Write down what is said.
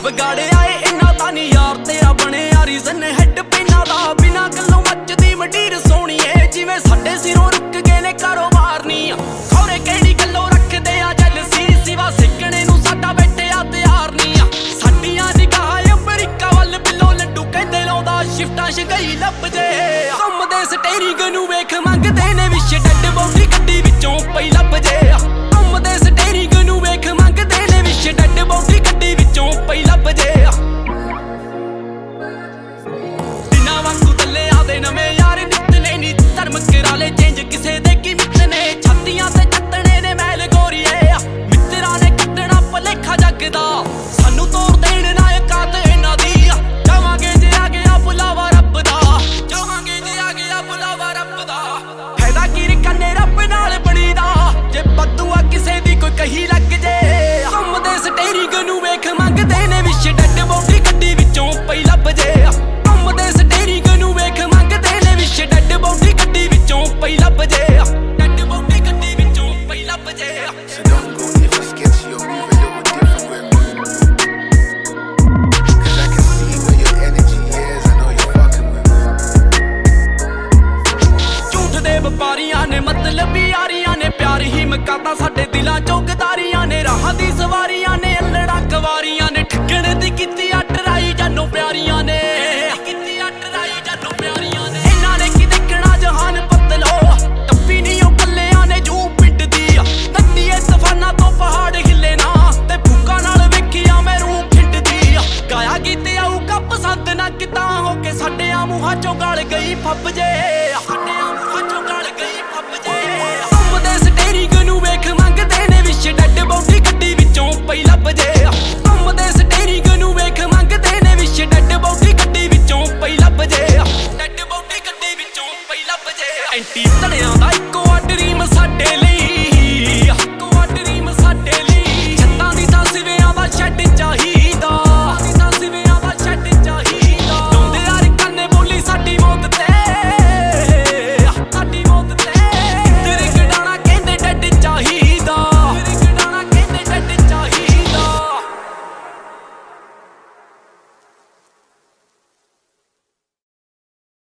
ਵਿਗਾੜੇ ਆਏ ਇਹਨਾਂ ਦਾ ਨੀ ਯਾਰ ਤੇਰਾ ਬਣਿਆ ਰੀਜ਼ਨ ਹੈਡ ਪਿੰਨਾਂ ਦਾ ਬਿਨਾਂ ਗੱਲੋਂ ਮੱਚਦੀ ਮੰਡੀਰ ਸੋਹਣੀਏ ਜਿਵੇਂ ਸਾਡੇ ਸਿਰੋਂ ਰੁਕ ਗਏ ਨੇ ਕਾਰੋਬਾਰ ਨੀ ਖੌਰੇ ਕਿਹੜੀ ਗੱਲੋਂ ਰੱਖਦੇ ਆ ਜੈਲਸੀ ਸਿਵਾ ਸਿੱਕਣੇ ਨੂੰ ਸਾਡਾ ਬੈਠਿਆ ਤਿਆਰ ਨੀ ਸਾਡੀਆਂ ਨਿਗਾਹਾਂ ਅਮਰੀਕਾ ਵੱਲ ਬਿੱਲੋ ਲੱਡੂ ਕਹਿੰਦੇ ਲਾਉਂਦਾ ਸ਼ਿਫਟਾਂ ਸ਼ਗਈ ਲੱਭ ਜੇ ਘੁੰਮਦੇ ਸਟੇਰਿੰਗ ਨੂੰ ਵੇਖ ਮੰਗਦੇ ਨੇ ਵਿਸ਼ ਡੱਡ ਬੌਂਡੀ ਗੱਡੀ ਵਿੱਚੋਂ ਪਈ ਲੱਭ ਜੇ ਘੁੰਮਦੇ ਸਟੇਰਿੰਗ ਨੂੰ ਵੇਖ ਮੰਗਦੇ ਨੇ ਵਿਸ਼ ਡੱਡ ਬੌਂਡੀ ਗੱਡੀ ਵਿੱਚੋਂ ਪਈ ਲੱਭ ਜੇ ਦਿਨਾਂ ਵਾਂਗੂ ਥੱਲੇ ਆਦੇ ਨਵੇਂ ਯਾਰ ਨਿੱਤ ਨੇ ਨੀ ਧਰਮ ਕਰਾ ਲੈ ਚੇਂਜ ਕਿਸੇ ਦੇ ਕੀ ਮਿੱਤ ਨੇ ਛਾਤੀਆਂ ਤੇ ਚੱਤਣੇ ਨੇ ਮੈਲ ਗੋਰੀਏ ਮਿੱਤਰਾਂ ਨੇ ਕੱਢਣਾ ਭਲੇਖਾ ਜੱਗ ਦਾ ਸਾਨੂੰ ਤੋੜ ਦੇਣ ਨਾ ਔਕਾਤ ਇਹਨਾਂ ਦੀ ਜਾਵਾਂਗੇ ਜੇ ਆ ਗਿਆ ਬੁਲਾਵਾ ਰੱਬ ਦਾ ਜਾਵਾਂਗੇ ਜੇ ਆ ਗਿਆ ਬੁਲਾਵਾ ਰੱਬ ਦਾ ਫਾਇਦਾ ਕੀ ਰਕਨੇ ਰੱਬ ਨਾਲ ਬਣੀਦਾ ਜੇ ਬਦੂਆ ਕਿਸੇ ਦੀ ਕੋਈ ਕਹੀ ਲੱਗ ਜੇ ਘੁੰਮਦੇ ਸਟੇਰਿੰਗ ਨੂੰ ਵੇਖ ਮੰਗਦੇ ਨੇ ਵਿਸ਼ ਡੱਡ ਬੌਂਡੀ ਗੱਡੀ ਵਿੱਚੋਂ ਪਈ ਲੱਭ ਜੇ ਘੁੰਮਦੇ ਸਟੇਰਿੰਗ ਨੂੰ ਵੇਖ ਮੰਗਦੇ ਨੇ ਵਿਸ਼ ਡੱਡ ਬੌਂਡੀ ਗੱਡੀ ਵਿੱਚੋਂ ਪਈ ਲੱਭ ਜੇ ਡੱਡ ਬੌਂਡੀ ਗੱਡੀ ਵਿੱਚੋਂ ਪਈ ਲੱਭ ਜੇ So don't go if it's sketchy or move a little different with me, 'cause I can see where your energy is, I know you're fucking with me. ਝੂਠ ਦੇ ਵਪਾਰੀਆਂ ਨੇ ਮਤਲਬੀ ਯਾਰੀਆਂ ਨੇ ਪਿਆਰ ਹੀ ਮਕਾਤਾ ਸਾਡੇ ਦਿਲਾਂ ਚੋਂ ਗਦਾਰੀਆਂ ਨੇ ਰਾਹਾਂ ਦੀ ਸਵਾਰੀਆਂ ਨੇ ਅਲੜਾ ਕਵਾਰੀਆਂ ਨੇ ਠੱਗਣ ਦੀ ਕੀਤੀ ਅਟਰਾਈ ਜਾਨੋਂ ਪਿਆਰੀਆਂ ਨੇ ਕੀਤੀ ਅਟਰਾਈ ਜਾਨੋਂ ਪਿਆਰੀਆਂ ਨੇ ਇਹਨਾਂ ਨੇ ਕੀ ਦੇਖਣਾ ਜਹਾਨ ਬਦਲੋ ਟੱਪੀ ਨਹੀਂ ਉਹ ਕੱਲਿਆਂ ਨੇ ਜੂ ਪਿੰਡ ਦੀ ਨੱਤੀਏ ਤੂਫਾਨਾਂ ਤੋਂ ਪਹਾੜ ਹਿੱਲੇ ਨਾ ਤੇ ਭੁੱਕਾਂ ਨਾਲ ਵੇਖਿਆ ਮੈਂ ਰੂਹ ਖਿੰਡਦੀ ਗਾਇਆ ਗੀਤ ਆਊਗਾ ਪਸੰਦ ਨਾ ਕਿਤਾ ਹੋ ਕੇ ਸਾਡੇ ਆ ਮੂੰਹਾਂ ਚੋਂ ਗਲ ਗਈ ਫੱਬ ਜੇ ਸਾਡੇ